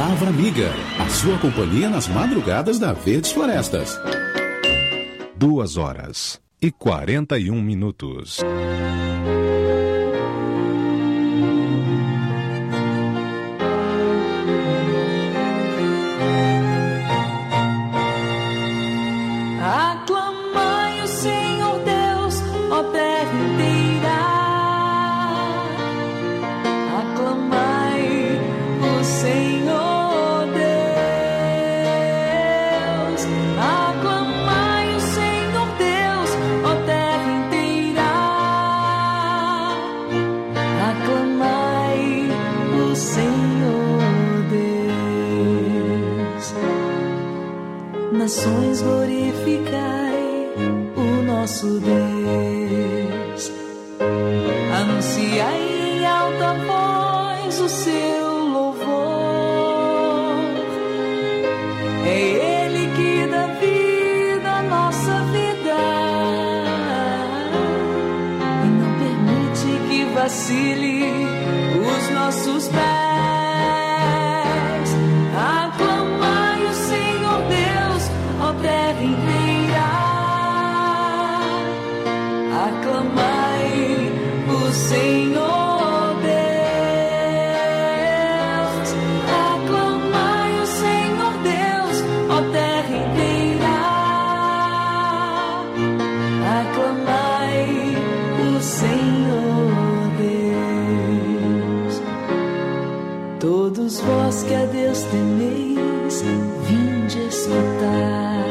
Palavra Amiga, a sua companhia nas madrugadas da Verdes Florestas. 2h41. Aclamai o Senhor Deus, ó terra inteira. Aclamai o Senhor Deus. Aclamai o Senhor Deus, ó terra inteira. Aclamai o Senhor Deus. Nações, glorificai o nosso Deus. Anunciai em alta voz o seu louvor. É Ele que dá vida à nossa vida e não permite que vacile os nossos pés. Aclamai o Senhor Deus, ó terra inteira. Aclamai o Senhor Deus. Aclamai o Senhor Deus, ó terra inteira. Aclamai o Senhor Deus. Todos vós que a Deus temeis, vinde escutar.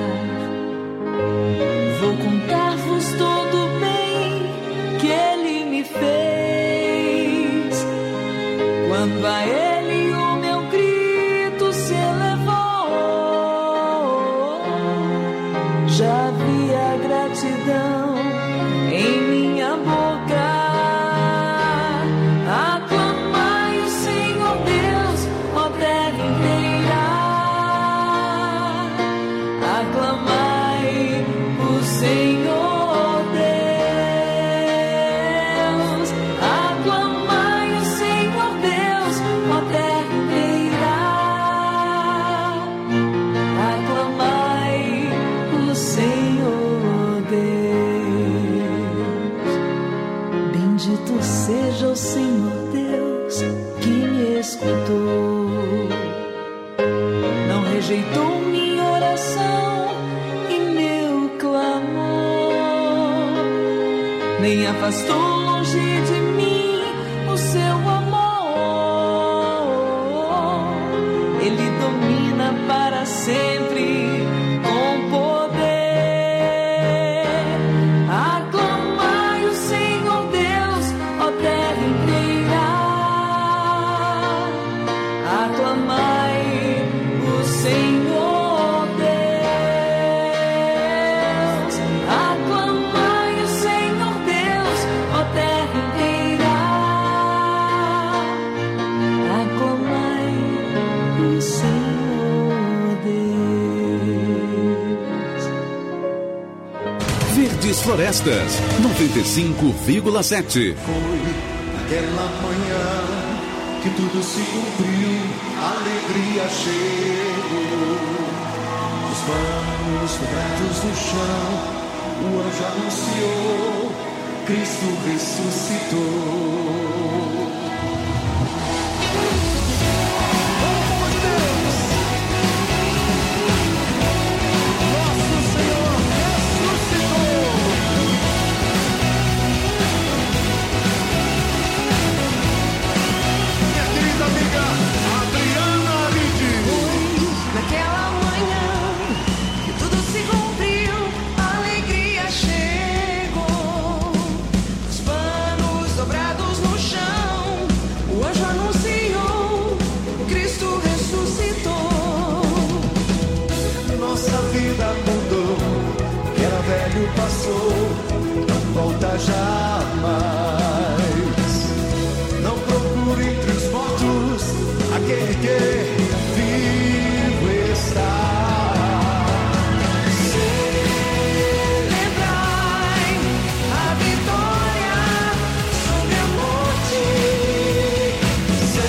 Vou contar-vos todo o bem que Ele me fez. Quando a Ele o meu grito se elevou, já havia gratidão em minha boca. Aclamai o Senhor Deus, ó terra inteira. Aclamai o Senhor Deus. Aclamai o Senhor Deus, ó terra inteira. Aclamai o Senhor Deus. Bendito seja o Senhor Deus que me escutou. Não rejeitou minha oração e meu clamor, nem afastou longe de mim o seu amor. Ele domina para sempre com poder. Aclamai o Senhor Deus, ó terra inteira. Aclamai o Senhor Deus. Aclamai o Senhor Deus, ó terra inteira. Aclamai o Senhor Deus. Verdes Florestas, 95,7. Foi naquela manhã que tudo se cumpriu, a alegria chegou. Os panos cobertos no chão, o anjo anunciou, Cristo ressuscitou. Naquela manhã que tudo se cumpriu, a alegria chegou. Os panos dobrados no chão, o anjo anunciou, Cristo ressuscitou. Nossa vida mudou, o que era velho passou, não volta jamais. Não procure entre os mortos aquele que vivo está. Celebrai a vitória sobre a morte.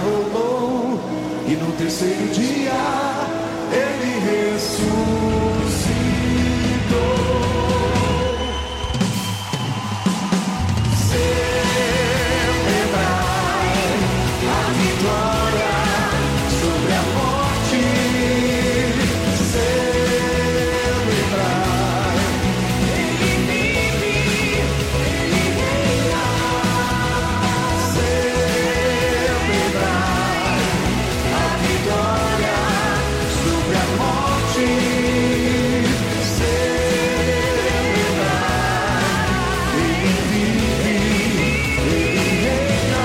rolou e no terceiro dia ele ressuscitou. Celebrai a vitória sobre a morte. Celebrai, ele vive, ele reina. Celebrai a vitória sobre a morte. Celebrai, ele vive, ele reina.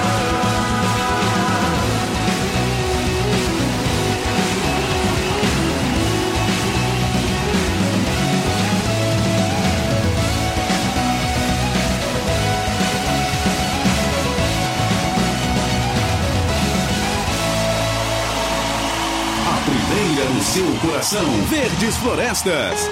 A primeira no seu coração. Verdes Florestas.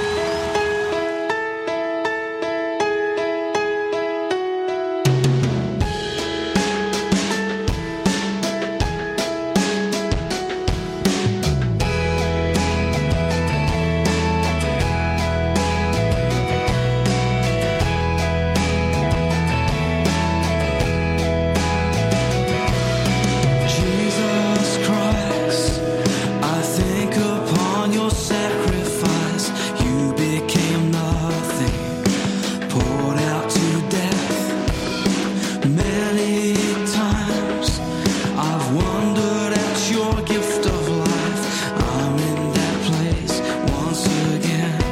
Jesus Christ, I think upon your sacrifice. You became nothing, poured out to death. Many times I've wondered at your gift of life. I'm in that place once again.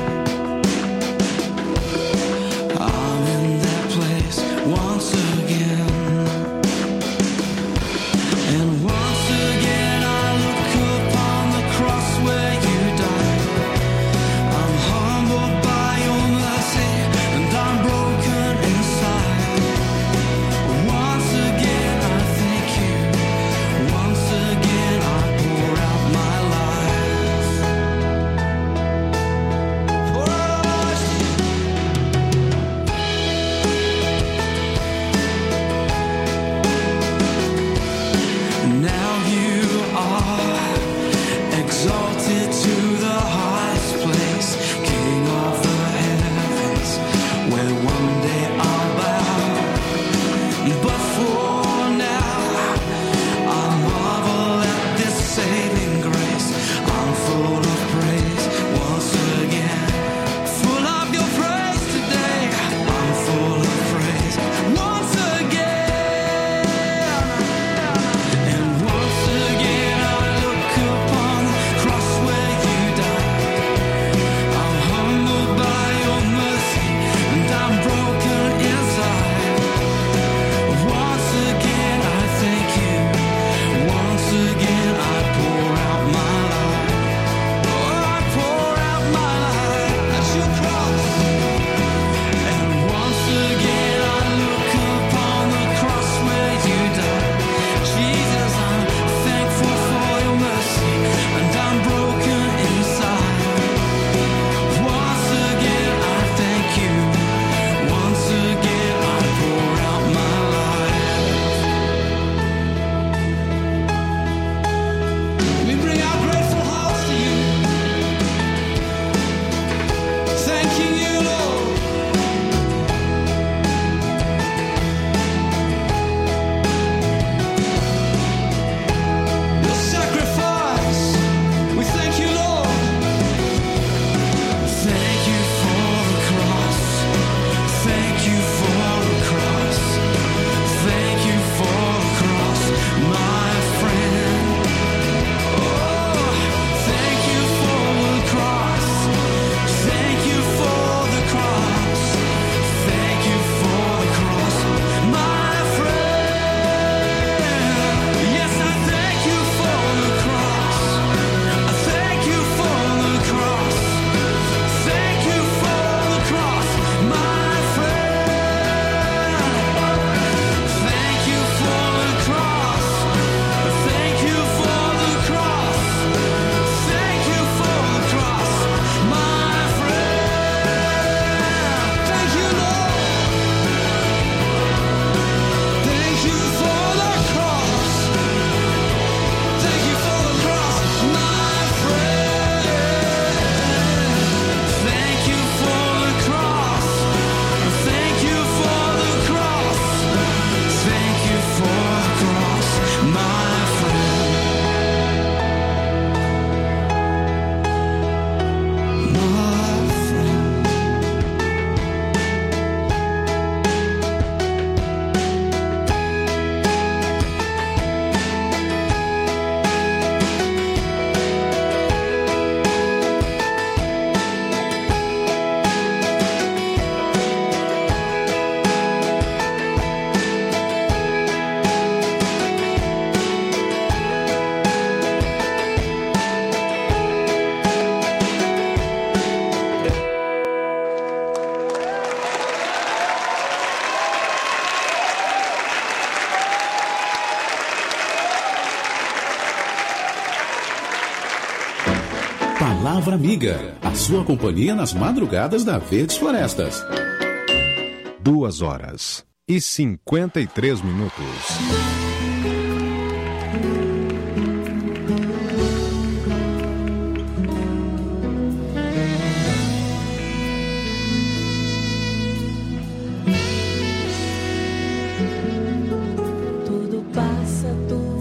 I'm in that place once again. And once again I look upon the cross where you died. I'm humbled by your mercy and I'm broken inside. Once again I thank you. Once Palavra Amiga, a sua companhia nas madrugadas da Verdes Florestas. 2h53 minutos. Tudo passa,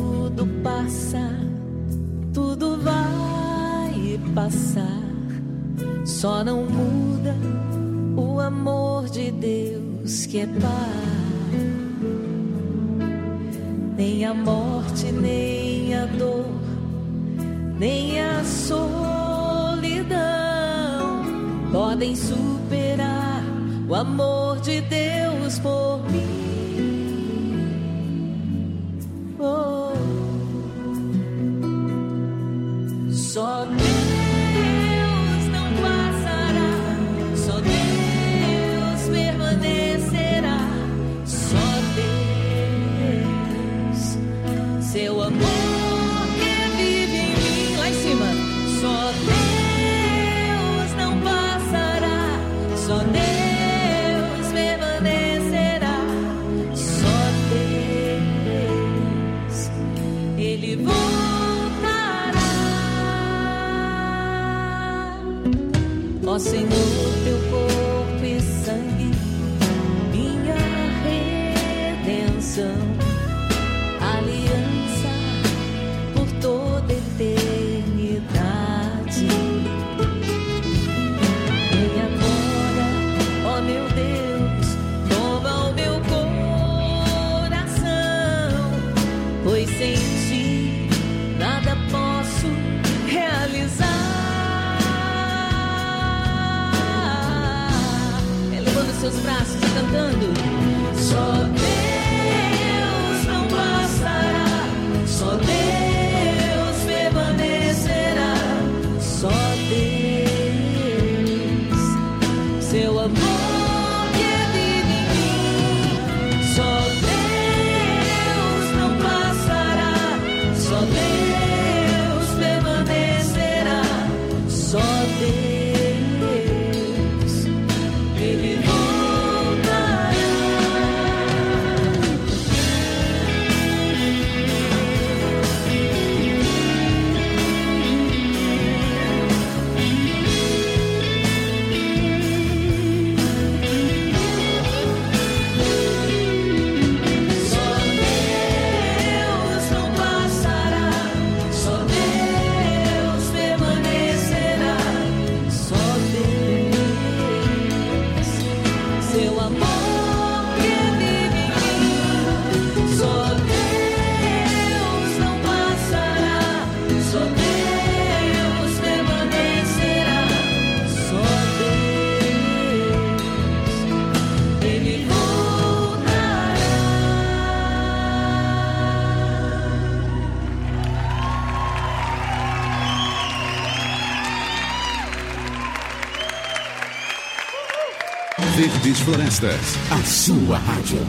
tudo vai passar. Só não muda o amor de Deus que é Pai. Nem a morte, nem a dor, nem a solidão podem superar o amor de Deus por mim. Oh. Só Deus não passará, só Deus permanecerá, só Deus, seu amor que vive em mim, lá em cima. Só Deus não passará, só Deus permanecerá, só Deus, Ele voltará. Ó Senhor, teu corpo e sangue, minha redenção, aliança por toda eternidade. Vem agora, ó meu Deus, toma o meu coração, pois sem ti nada posso realizar. Elevando seus braços e cantando. Só Deus não passará, só Deus permanecerá, só Deus, seu amor que vive em mim. Só Deus não passará, só Deus permanecerá, só Deus, Ele voltará. Só Deus não passará, só Deus permanecerá, só Deus, seu amor que vive em mim. Só Deus não passará, só Deus permanecerá, só Deus, Ele voltará. Verdes Florestas, a sua rádio.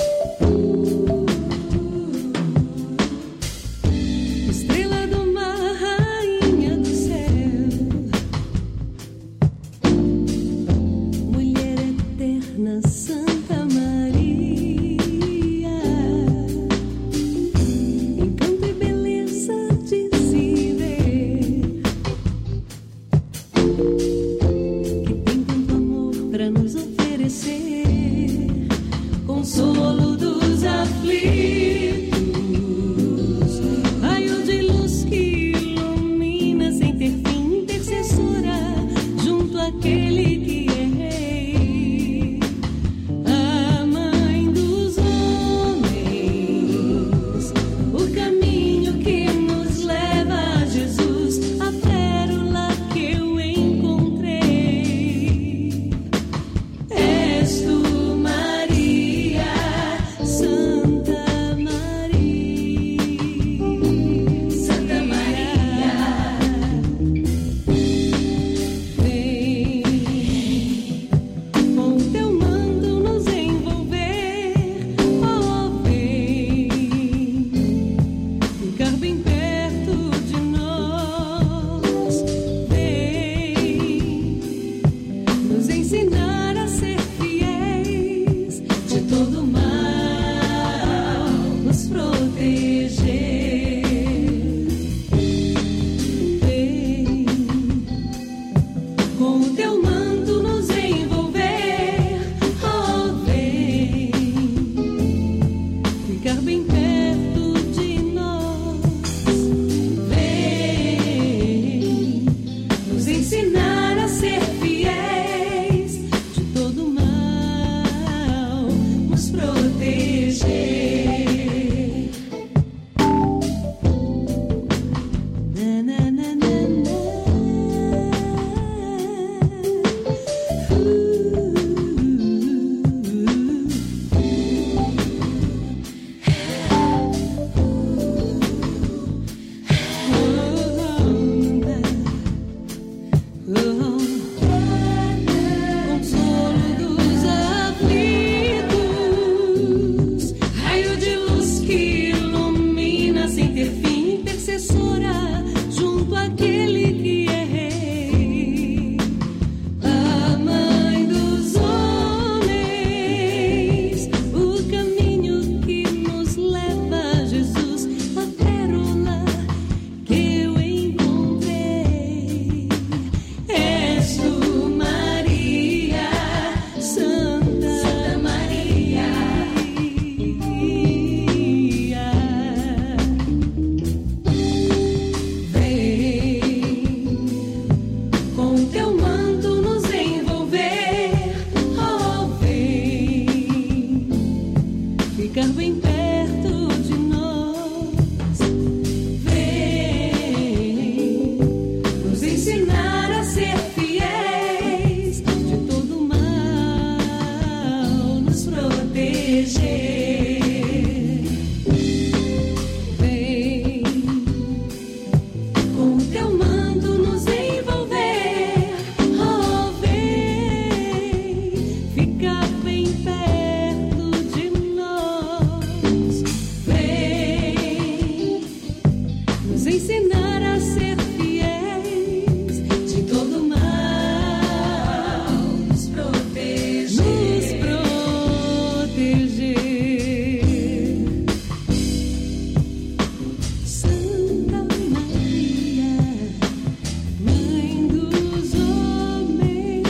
Estrela do mar, ensinar a ser fiéis, de todo mal nos proteger. Vem, com o teu manto nos envolver, oh vem, ficar bem perto de nós. Vem, nos ensinar a ser fiéis, de todo mal nos proteger. Na, na, na, na, na. Consolo dos aflitos, raio de luz que ilumina sem ter fim, intercessora junto àquele que é rei, a mãe dos homens, o caminho que nos leva a Jesus, a pérola que eu encontrei. És tu, Maria, Santa Maria. Vem, com o teu manto nos envolver, oh vem, ficar bem perto de nós. Vem, nos ensinar a ser fiéis, de todo mal nos proteger. Vem, com o teu manto nos envolver, oh vem, ficar bem perto de nós. Vem, nos ensinar a ser fiéis, de todo mal nos proteger. Santa Maria, Mãe dos homens.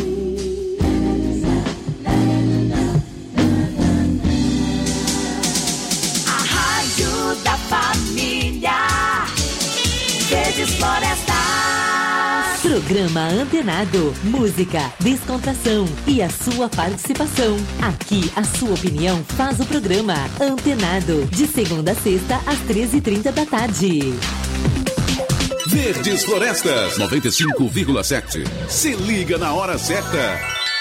A rádio da família. Verdes Florestas. Programa Antenado, música, descontração e a sua participação. Aqui a sua opinião faz o programa Antenado, de segunda a sexta às 13h30 da tarde. Verdes Florestas 95,7. Se liga na hora certa.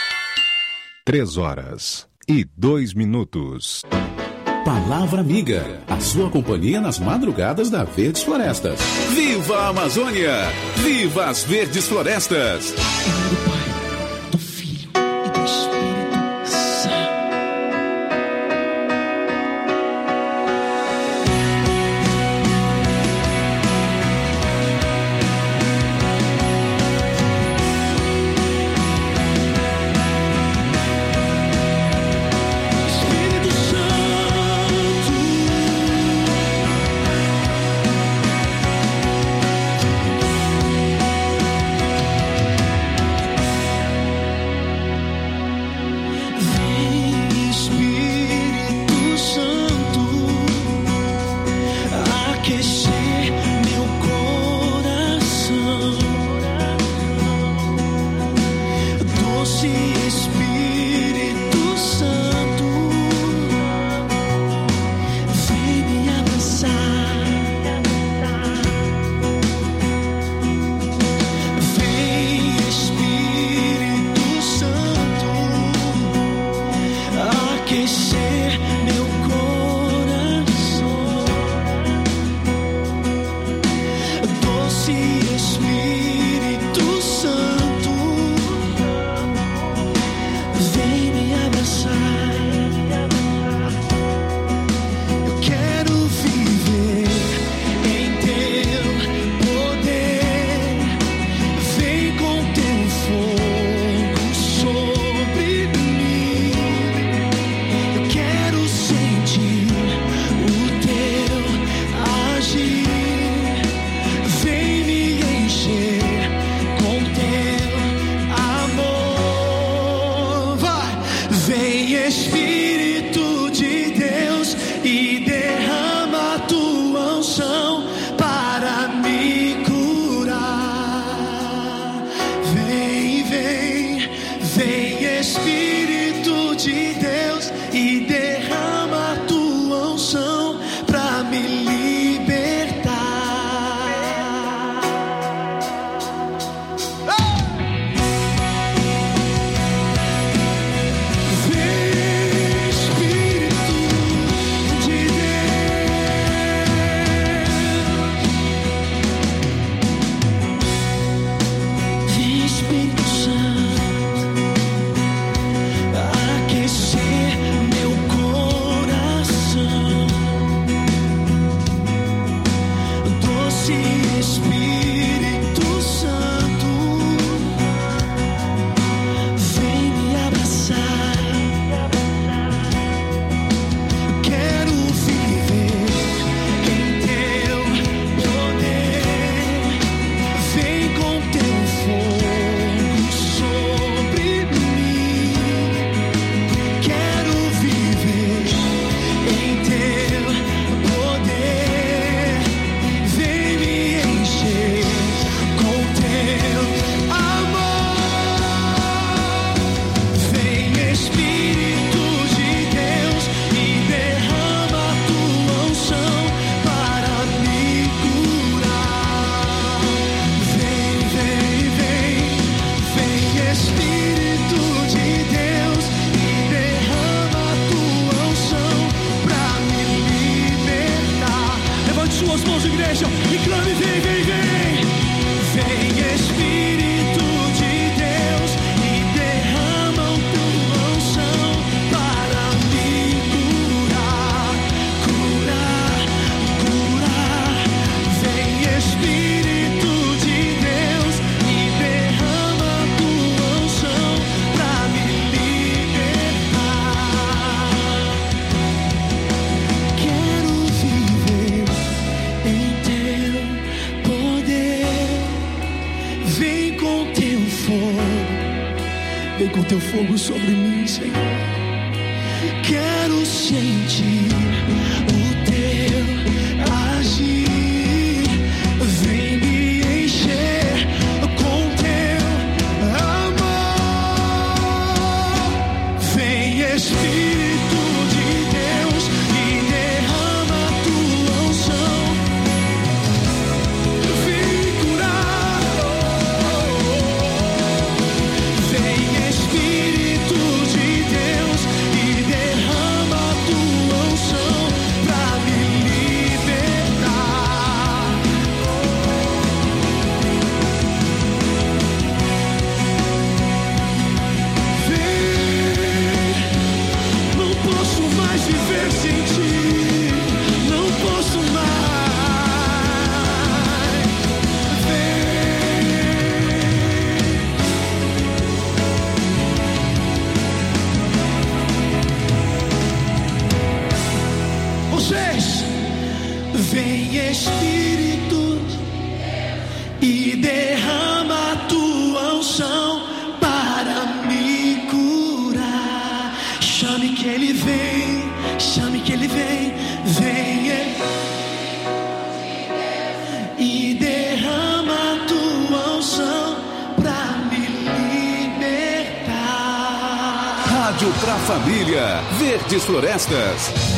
3h02. Palavra Amiga, a sua companhia nas madrugadas da Verdes Florestas. Viva a Amazônia! Viva as Verdes Florestas! Em nome do Pai, do Filho e do Espírito Santo. Espírito Santo, Vem Espírito de Deus e derrama a tua unção para me curar. Vem, vem, vem Espírito de Deus e derrama a tua unção para me libertar. Vem Espírito de Deus, vem Espírito Santo, aquecer meu coração. Doce Espírito Santo, vem me abraçar. Quero viver em teu poder. Vem com teu fogo sobre mim. Quero viver em teu poder. Vem me encher com teu amor. Vem Espírito de Deus e derrama a tua unção para me curar. Vem, vem, vem, vem Espírito de Deus e derrama a tua unção para me libertar. Levante suas mãos, igreja, e clame: vem, vem, vem. Vem Espírito de Deus e derrama a tua unção para me curar, curar, curar. Vem Espírito de Deus e derrama a tua unção para me libertar. Quero viver em teu poder. Vem com teu fogo, vem com teu fogo sobre mim, Senhor. Quero sentir o teu agir. Vem me encher com teu amor. Vem Espírito de Deus e derrama a tua unção. Vem curar. Vem Espírito de Deus e derrama a tua unção pra me libertar. Vem, não posso mais viver sem ti, não posso mais. Vem. Vocês, vem Espírito e derrama a tua unção para me curar. Chame que ele vem, chame que ele vem, venha e derrama a tua unção pra me libertar. Rádio pra Família, Verdes Florestas.